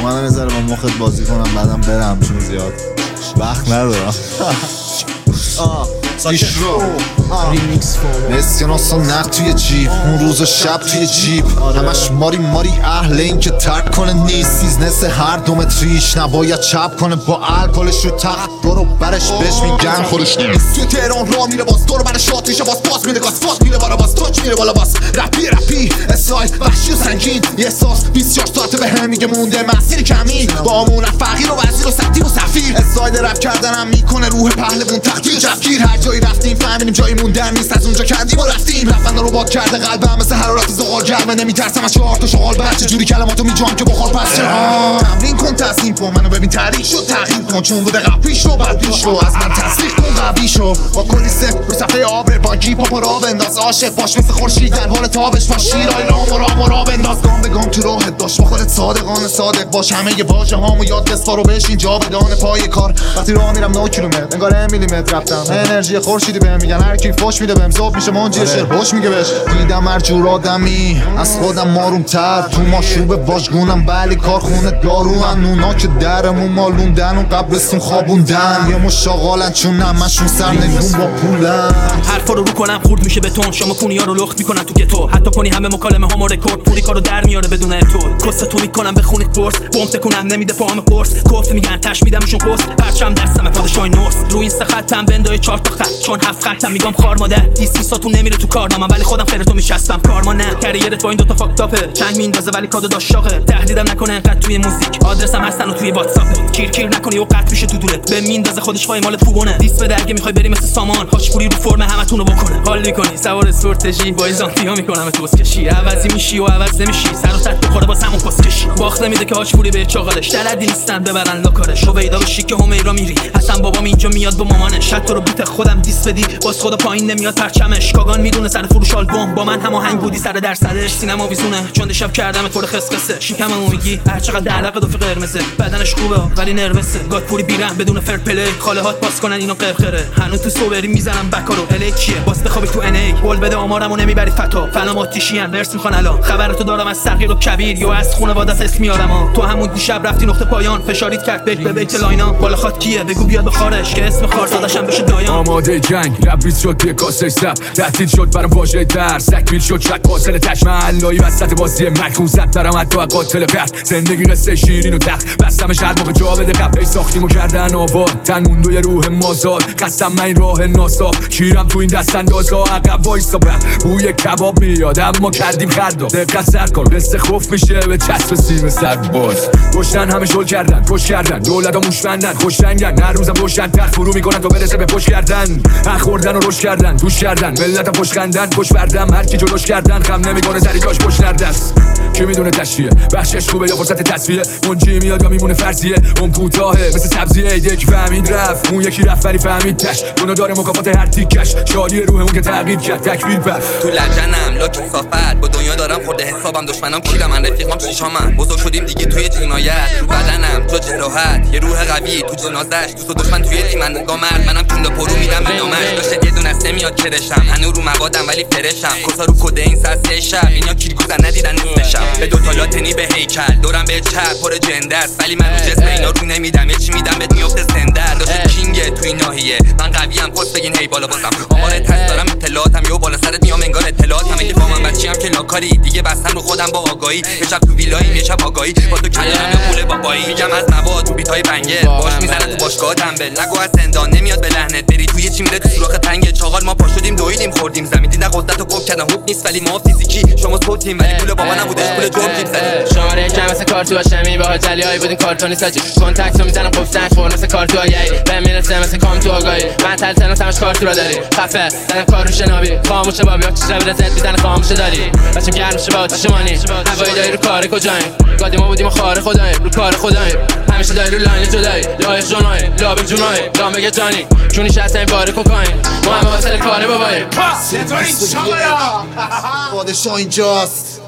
منو میذاره با مخت بازی کنم بعدم برم چون زیاد وقت ندارم. پیشرو نسیاناس و نقد توی جیب، اون روز و شب توی جیب، همش ماری اهل این که ترک کنه نیست. بیزنس هر دومتریش نباید چپ کنه با الکلش رو تخت برو برش بهش میگن خودش نیست. توی تهران راه میره باز دور برش شات میشه باز پاس میره گاز فاس میره بالا باز تاچ میره بالا باز رپی اسای وحشی و سنگین یه احساس 24 ساعته به هم میگه مونده مسیر کمی با امون فقیر و وزیر و سطیر و سفیر. اساید رپ کردنم میکنه روح پهلوون تحقیر جفگیر. هر جایی رفتیم فهمیدیم جایی موندن نیست، از اونجا کردیم و رفتیم. رفتن رو باد کرده قلبم مثل حرارت زغال گرمه. نمیترسم از 4 تا شغال بچه جوری کلماتو میجام که بخور پس تمرین کن تصمیم کن منو ببین تحریک شد تغییر کن چون بوده قبلیش رو بعد پیش رو از من تصدیق کن قبلی شو با کلی صفر رو صفحه آبر بانکی پاپا را بنداز عاشق باش مثل خورشید در حال تابش با شیرای رام و را بنداز گام به گام تو راهت داشت با خودت صادقانه صادق باش. همه ی واژه هامو یاد بسپار و بشین جا بدان پای کار. وقتی راه میرم 9 کیلومتر انگار میلیمتر رفتم انرژی خورشیدی بهم میگن هر کی فوش میده بهم ذوب میشه منجی شعر خوش میگه بهش. دیدم هر جور آدمی از خودم آروم‌تر تو ماشوب واژگونم ولی کارخونه داروان. اونا که درمون مالوندن و قبرستون خوابوندن یه مشاغالن چون همشون سرنگون با پولن. حرفا رو کنم خورد میشه بتون شما کونیا رو لخت میکنن تو گتو حتی کنی همه مکالمه هامو رکورد پوری کارو در میاره بدون تو کست تو میکنم بخونید قرص بمب تکونم نمیده پاهم قرص گفت میگن تش میدمشون قرص پرچم دستم پادشاه نورس رو این سه خطم بندای 4 تا خط چون 7 خطم میگم خار مادر 20 ساتون نمیره تو کارنامه ولی خودم خیر تو میشستم کارما نه کریرت با این دوتا فاکتاپه چنگ میندازه ولی کادو داش شاقه تهدیدم نکنه انقدر توی موزیک آدرسم هستن و توی واتساپ کیر نکنی و قطع میشه تو دورت به میندازه خودش وای مال فوگونه دیس بده اگه میخوای بری مثل سامان هاش پوری رو فرم همتون رو بکنه حال میکنی سوار سورتژی با ایزانتیا میکنم تو اسکشی عوضی میشی و عوض نمیشی سر و صد بخوره با سمون پسکشی باخت نمیده که هاش پوری به چاقالش دلدی نیستن ببرن لاکارش و ویدا بشی که همیرا میری حسن بابام اینجا میاد با مامانش حتی رو بیت خودم دیس بدی باز خدا پایین نمیاد پرچمش کاگان میدونه سر فروش آلبوم با من هماهنگ بودی سر درصدش سینما ویزونه چون شب کردم طور خسخسه شیکممو میگی هر چقدر علاقه دو قرمزه بدنش خوبه ولی نروسه گاد پوری بیرم بدون فر پلی خاله هات پاس کنن اینو قرقره هنوز تو سوبری میزنم بکارو الی کیه باز بخوابی تو ان ای قول بده آمارمو نمیبری فتا فلام آتیشیان ورس میخوان الان خبرتو دارم از صغیر و کبیر یا از خانواده اسم میارم تو همون دیشب رفتی نقطه پایان فشارید کرد به بیت لاینا بالا خاط کیه بگو بیاد به خارش که اسم خارزاداشم بشه دایان آماده جنگ ربیت شد یه کاسه سب تهدید شد برام واژه در سکمیل شد شک قاتل تش محلایی وسط بازی مکون زد برام حتی قاتل پرد زندگی قصه شیرین و تخت بستمش هر موقع جا بده قبل ساختیمو کردن آباد تن موندو یه روح مازاد قسم من این راه ناصاف کیرم تو این دست اندازا عقب وایسا بوی کباب میاد اما کردیم خردا دقت سر کن قصه خوف میشه به چسب سیم سرباز گشتن همه شل کردن کش کردن دولت‌ها موش بندن خوش رنگن هر روزم روشن تخت فرو میکنن تا برسه به پشت کردن خوردن و روش کردن توش کردن ملتم پشت خندن پشت بردم هر کی جلوش کردن خم نمیکنه سری جاش پشت نردست کی میدونه تشریه بخشش خوبه یا فرصت تصفیه منجی میاد یا میمونه فرضیه اون کوتاهه مثل سبزیه ایده که فهمید رفت اون یکی رفت ولی فهمید تش دونو داره مکافات هر تیکش شادی روح اون که تغییر کرد تکبیر پر تو لجنم لاک صافت با دنیا دارم خورده حسابم دشمنام کیرم من رفیقام شیشامم بزرگ شدیم دیگه توی جنایت رو بدنم تو جراحت یه روح قوی تو جنازش دوست و دشمن توی تیمن گامرد منم کوندا پرو میدم به نامش داشت یه دونه است نمیاد کرشم هنو رو موادم ولی فرشم کسا رو کد این ساعت شب اینا کیرگوزن ندیدن نصفشم به دو تا لاتنی به هیکل دورم به چپ پر جنده است ولی من رو جسم اینا رو نمیدم یه چی میدم بهت میفته سندر داشت کینگ تو این ناحیه من قویم پست بگین هی بالا بازم آمار تست دارم اطلاعاتم یو بالا سرت میام انگار اطلاعاتم اگه با من بچیم که لاکاری دیگه بستم رو خودم با آگاهی یه شب تو ویلایی یه شب آگاهی با تو کلام یا پول بابایی میگم از مواد تو بیتای بنگل باش میزنه تو باشگاه تنبل نگو از زندان نمیاد به لحنت بری توی چی میره تو سوراخ تنگ چاغال ما پا شدیم دویدیم خوردیم زمین دیدن قدرت و کوب کردن خوب نیست ولی ما فیزیکی شما صوتیم ولی پول بابا نبودش پول جرم تیم زدیم شماره یکم مثل کارتو هاشمی با هتلیای بودین کارتونی ساجی کانتکتو میزنم گفتن فور مثل کارتو آگهی به میرسه مثل کام تو آگاهی من تلتنم تمش کارتو را داری خفه زدم کارو شنابی خاموشه بابی ها چیز رو زد میزنه خاموشه داری بچم گرم میشه با آتیش مانی هوایی داری رو کار کجاییم گادی ما بودیم خاره خداییم رو کار خداییم همیشه داری رو لاین جدایی لایق جونایی لابه جونایی لام بگه جانی چونی شهست این باره کوکاین ما همه واسه کاره باباییم پادشاه اینجاست